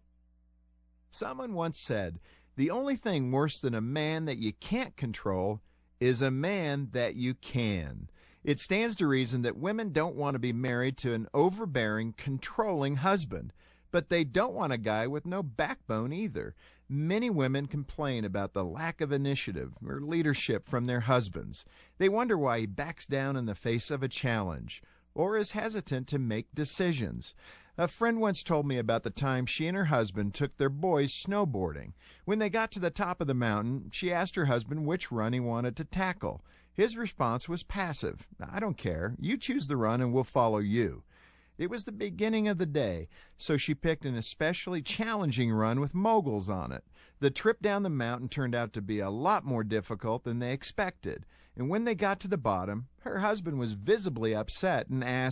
Someone once said, the only thing worse than a man that you can't control is a man that you can. It stands to reason that women don't want to be married to an overbearing, controlling husband, but they don't want a guy with no backbone either. Many women complain about the lack of initiative or leadership from their husbands. They wonder why he backs down in the face of a challenge or is hesitant to make decisions. A friend once told me about the time she and her husband took their boys snowboarding. When they got to the top of the mountain, she asked her husband which run he wanted to tackle. His response was passive. I don't care. You choose the run and we'll follow you. It was the beginning of the day, so she picked an especially challenging run with moguls on it. The trip down the mountain turned out to be a lot more difficult than they expected, and when they got to the bottom, her husband was visibly upset and asked,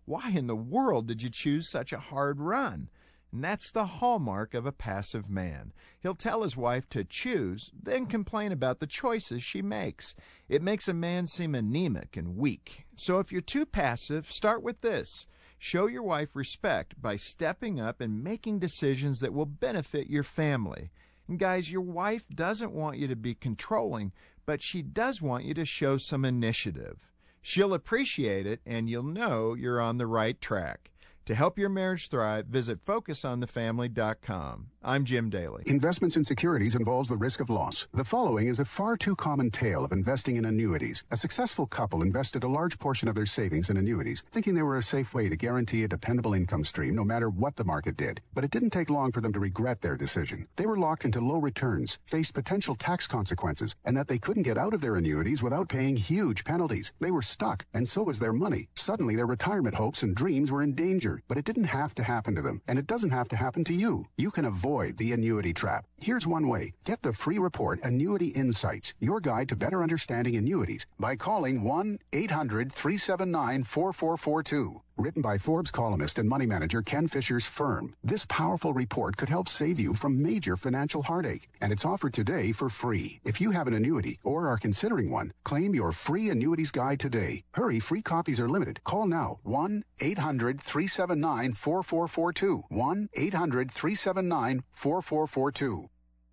Why in the world did you choose such a hard run? And that's the hallmark of a passive man. He'll tell his wife to choose, then complain about the choices she makes. It makes a man seem anemic and weak. So if you're too passive, start with this. Show your wife respect by stepping up and making decisions that will benefit your family. And guys, your wife doesn't want you to be controlling, but she does want you to show some initiative. She'll appreciate it, and you'll know you're on the right track. To help your marriage thrive, visit focus on the family dot com. I'm Jim Daly. Investments in securities involves the risk of loss. The following is a far too common tale of investing in annuities. A successful couple invested a large portion of their savings in annuities, thinking they were a safe way to guarantee a dependable income stream no matter what the market did. But it didn't take long for them to regret their decision. They were locked into low returns, faced potential tax consequences, and that they couldn't get out of their annuities without paying huge penalties. They were stuck, and so was their money. Suddenly, their retirement hopes and dreams were in danger. But it didn't have to happen to them, and it doesn't have to happen to you. You can avoid the annuity trap. Here's one way. Get the free report, Annuity Insights, your guide to better understanding annuities, by calling one eight hundred three seven nine four four four two. Written by Forbes columnist and money manager Ken Fisher's firm. This powerful report could help save you from major financial heartache, and it's offered today for free. If you have an annuity or are considering one, claim your free annuities guide today. Hurry, free copies are limited. Call now, one eight hundred three seven nine four four four two. one eight hundred three seven nine four four four two.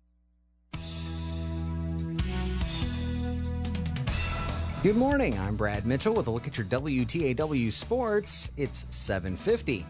Good morning, I'm Brad Mitchell with a look at your W T A W Sports. It's seven fifty.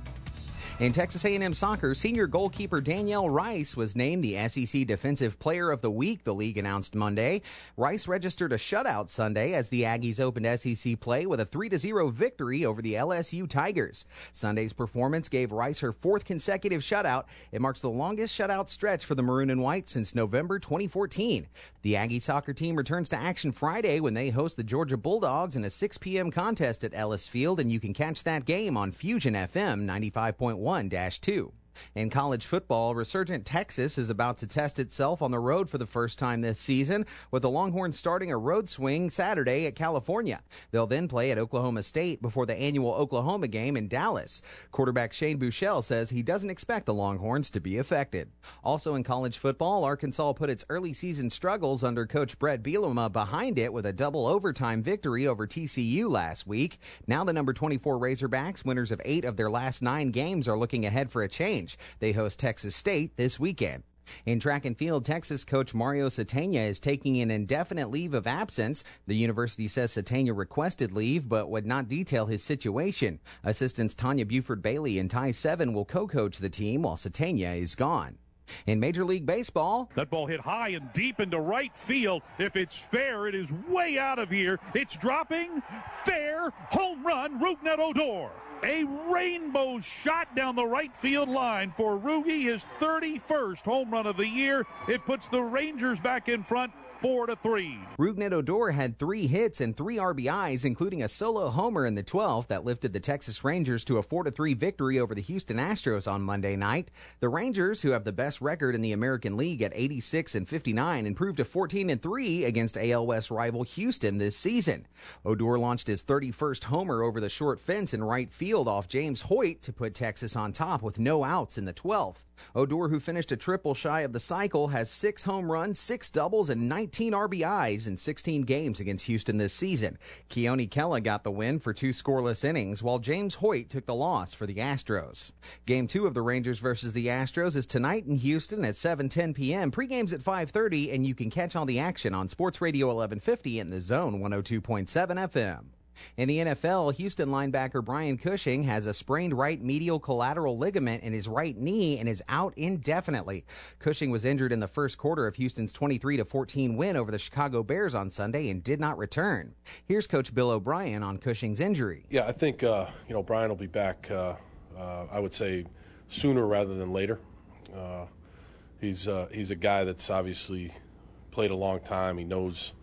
In Texas A and M soccer, senior goalkeeper Danielle Rice was named the S E C Defensive Player of the Week, the league announced Monday. Rice registered a shutout Sunday as the Aggies opened S E C play with a three to zero victory over the L S U Tigers. Sunday's performance gave Rice her fourth consecutive shutout. It marks the longest shutout stretch for the Maroon and White since November twenty fourteen. The Aggie soccer team returns to action Friday when they host the Georgia Bulldogs in a six p.m. contest at Ellis Field, and you can catch that game on Fusion F M ninety-five point one dash two. In college football, resurgent Texas is about to test itself on the road for the first time this season, with the Longhorns starting a road swing Saturday at California. They'll then play at Oklahoma State before the annual Oklahoma game in Dallas. Quarterback Shane Buechele says he doesn't expect the Longhorns to be affected. Also in college football, Arkansas put its early season struggles under coach Brett Bielema behind it with a double overtime victory over T C U last week. Now the number twenty-four Razorbacks, winners of eight of their last nine games, are looking ahead for a change. They host Texas State this weekend. In track and field, Texas coach Mario Satania is taking an indefinite leave of absence. The university says Satania requested leave but would not detail his situation. Assistants Tanya Buford-Bailey and Ty Seven will co-coach the team while Satania is gone. In Major League Baseball, that ball hit high and deep into right field. If it's fair, it is way out of here. It's dropping. Fair. Home run. Rougned Odor. A rainbow shot down the right field line for Rugi, his thirty-first home run of the year. It puts the Rangers back in front. Four to three. Rougned Odor had three hits and three R B Is, including a solo homer in the twelfth that lifted the Texas Rangers to a four to three victory over the Houston Astros on Monday night. The Rangers, who have the best record in the American League at eighty-six and fifty-nine, improved to fourteen and three against A L West rival Houston this season. Odor launched his thirty-first homer over the short fence in right field off James Hoyt to put Texas on top with no outs in the twelfth. Odor, who finished a triple shy of the cycle, has six home runs, six doubles, and nineteen R B Is in sixteen games against Houston this season. Keone Kela got the win for two scoreless innings, while James Hoyt took the loss for the Astros. Game two of the Rangers versus the Astros is tonight in Houston at seven ten p.m. Pre-game's at five thirty, and you can catch all the action on Sports Radio eleven fifty in the Zone one oh two point seven F M. In the N F L, Houston linebacker Brian Cushing has a sprained right medial collateral ligament in his right knee and is out indefinitely. Cushing was injured in the first quarter of Houston's twenty-three to fourteen win over the Chicago Bears on Sunday and did not return. Here's Coach Bill O'Brien on Cushing's injury. Yeah, I think uh, you know Brian will be back. Uh, uh, I would say sooner rather than later. Uh, he's uh, he's a guy that's obviously played a long time. He knows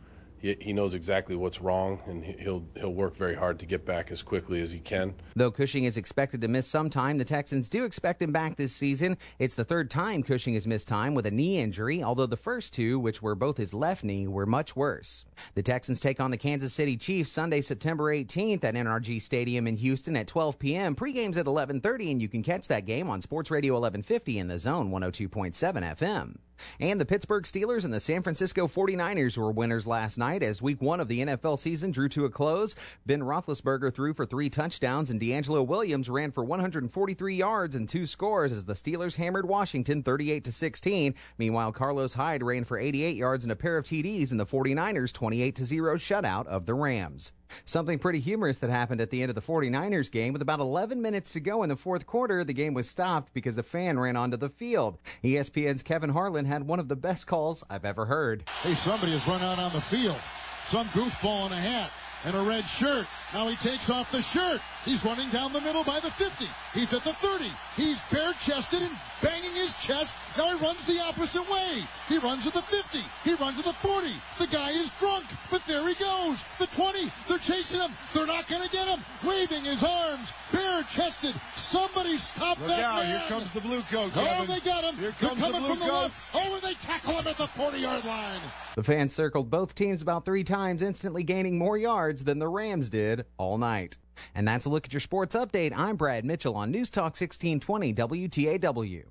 he, he knows exactly what's wrong, and he- he'll he'll work very hard to get back as quickly as he can. Though Cushing is expected to miss some time, the Texans do expect him back this season. It's the third time Cushing has missed time with a knee injury, although the first two, which were both his left knee, were much worse. The Texans take on the Kansas City Chiefs Sunday, September eighteenth at N R G Stadium in Houston at twelve p.m. Pre-game's at eleven thirty, and you can catch that game on Sports Radio eleven fifty in the Zone one oh two point seven F M. And the Pittsburgh Steelers and the San Francisco forty-niners were winners last night as week one of the N F L season drew to a close. Ben Roethlisberger threw for three touchdowns and D'Angelo Williams ran for one hundred forty-three yards and two scores as the Steelers hammered Washington thirty-eight to sixteen. Meanwhile, Carlos Hyde ran for eighty-eight yards and a pair of T Ds in the forty-niners twenty-eight to zero shutout of the Rams. Something pretty humorous that happened at the end of the forty-niners game. With about eleven minutes to go in the fourth quarter, the game was stopped because a fan ran onto the field. E S P N's Kevin Harlan had one of the best calls I've ever heard. Hey, somebody has run out on the field. Some goofball in a hat and a red shirt. Now he takes off the shirt. He's running down the middle by the fifty. He's at the thirty. He's bare-chested and banging his chest. Now he runs the opposite way. He runs at the fifty. He runs at the forty. The guy is drunk, but there he goes. The twenty. They're chasing him. They're not going to get him. Waving his arms, bare-chested. Somebody stop Look that out, man. here comes the blue coat, Oh, Kevin. they got him. Here They're comes the coming blue from the coats. left. Oh, and they tackle him at the forty-yard line. The fans circled both teams about three times, instantly gaining more yards than the Rams did all night. And that's a look at your sports update. I'm Brad Mitchell on News Talk sixteen twenty W T A W.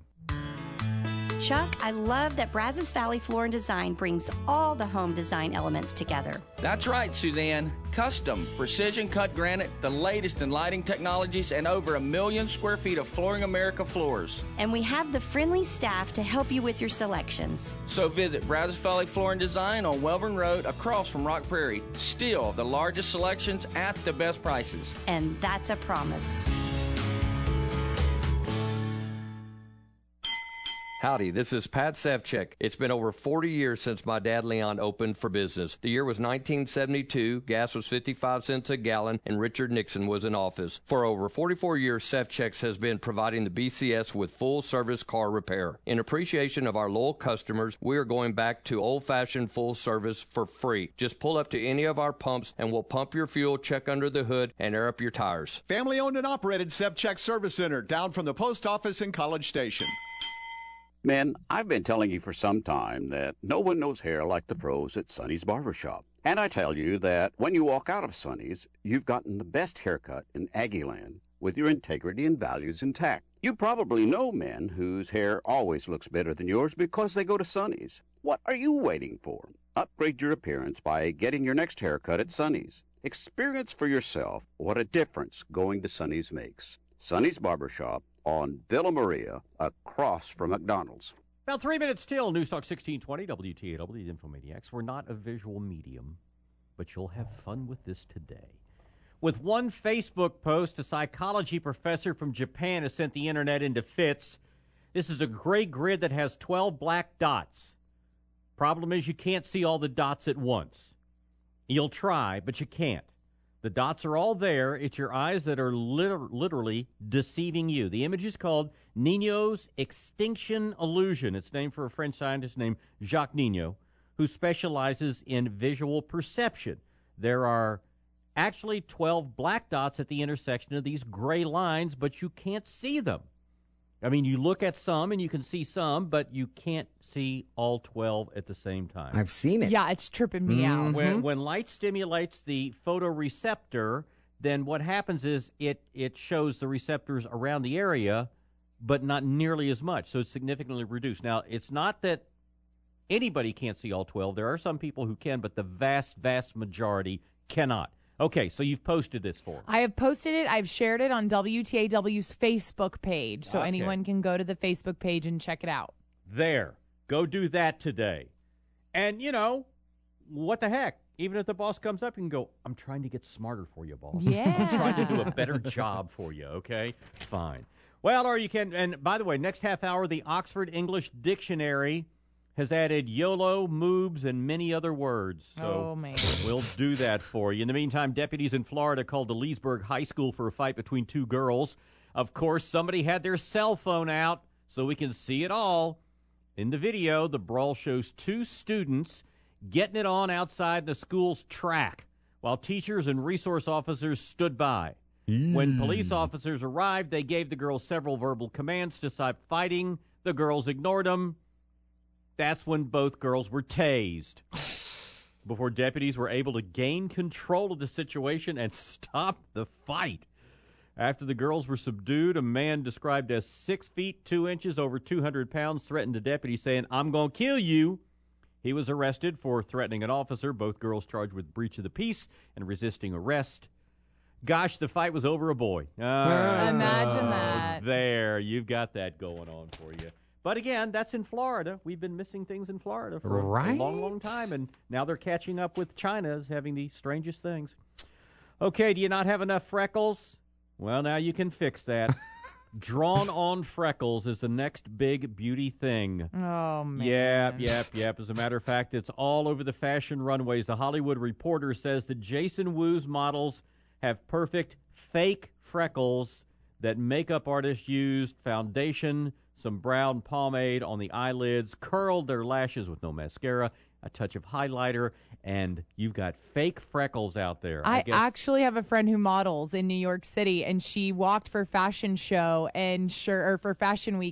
Chuck, I love that Brazos Valley Floor and Design brings all the home design elements together. That's right, Suzanne. Custom, precision-cut granite, the latest in lighting technologies, and over a million square feet of Flooring America floors. And we have the friendly staff to help you with your selections. So visit Brazos Valley Floor and Design on Welborn Road across from Rock Prairie. Still the largest selections at the best prices. And that's a promise. Howdy, this is Pat Sevchek. It's been over forty years since my dad Leon opened for business. The year was nineteen seventy-two, gas was fifty-five cents a gallon, and Richard Nixon was in office. For over forty-four years, Sevchek's has been providing the B C S with full-service car repair. In appreciation of our loyal customers, we are going back to old-fashioned full service for free. Just pull up to any of our pumps, and we'll pump your fuel, check under the hood, and air up your tires. Family owned and operated Sevchek Service Center down from the post office in College Station. Men, I've been telling you for some time that no one knows hair like the pros at Sonny's Barbershop. And I tell you that when you walk out of Sonny's, you've gotten the best haircut in Aggieland with your integrity and values intact. You probably know men whose hair always looks better than yours because they go to Sonny's. What are you waiting for? Upgrade your appearance by getting your next haircut at Sonny's. Experience for yourself what a difference going to Sonny's makes. Sonny's Barbershop on Villa Maria, across from McDonald's. About three minutes till. News Talk sixteen twenty, W T A W, the Infomaniacs. We're not a visual medium, but you'll have fun with this today. With one Facebook post, a psychology professor from Japan has sent the internet into fits. This is a gray grid that has twelve black dots. Problem is you can't see all the dots at once. You'll try, but you can't. The dots are all there. It's your eyes that are liter- literally deceiving you. The image is called Nino's extinction illusion. It's named for a French scientist named Jacques Nino, who specializes in visual perception. There are actually twelve black dots at the intersection of these gray lines, but you can't see them. I mean, you look at some and you can see some, but you can't see all twelve at the same time. I've seen it. Yeah, it's tripping me Mm-hmm. out. When, when light stimulates the photoreceptor, then what happens is it, it shows the receptors around the area, but not nearly as much. So it's significantly reduced. Now, it's not that anybody can't see all twelve. There are some people who can, but the vast, vast majority cannot. Okay, so you've posted this for me. I have posted it. I've shared it on W T A W's Facebook page, so Okay. anyone can go to the Facebook page and check it out. There. Go do that today. And, you know, what the heck? Even if the boss comes up, you can go, I'm trying to get smarter for you, boss. Yeah. I'm trying to do a better job for you, okay? Fine. Well, or you can, and by the way, next half hour, the Oxford English Dictionary has added YOLO, moobs, and many other words. So Oh, man. we'll do that for you. In the meantime, deputies in Florida called to Leesburg High School for a fight between two girls. Of course, somebody had their cell phone out so we can see it all. In the video, the brawl shows two students getting it on outside the school's track while teachers and resource officers stood by. Mm. When police officers arrived, they gave the girls several verbal commands to stop fighting. The girls ignored them. That's when both girls were tased before deputies were able to gain control of the situation and stop the fight. After the girls were subdued, a man described as six feet, two inches, over two hundred pounds, threatened the deputy, saying, "I'm going to kill you." He was arrested for threatening an officer. Both girls charged with breach of the peace and resisting arrest. Gosh, the fight was over a boy. Oh, Imagine that. There, you've got that going on for you. But again, that's in Florida. We've been missing things in Florida for right? a long, long time, and now they're catching up with China as having the strangest things. Okay, do you not have enough freckles? Well, now you can fix that. Drawn-on freckles is the next big beauty thing. Oh, man. Yep, yep, yep. As a matter of fact, it's all over the fashion runways. The Hollywood Reporter says that Jason Wu's models have perfect fake freckles that makeup artists used, foundation, some brown pomade on the eyelids, curled their lashes with no mascara, a touch of highlighter, and you've got fake freckles out there. I, I guess. actually have a friend who models in New York City, and she walked for fashion show and sure or for Fashion Week.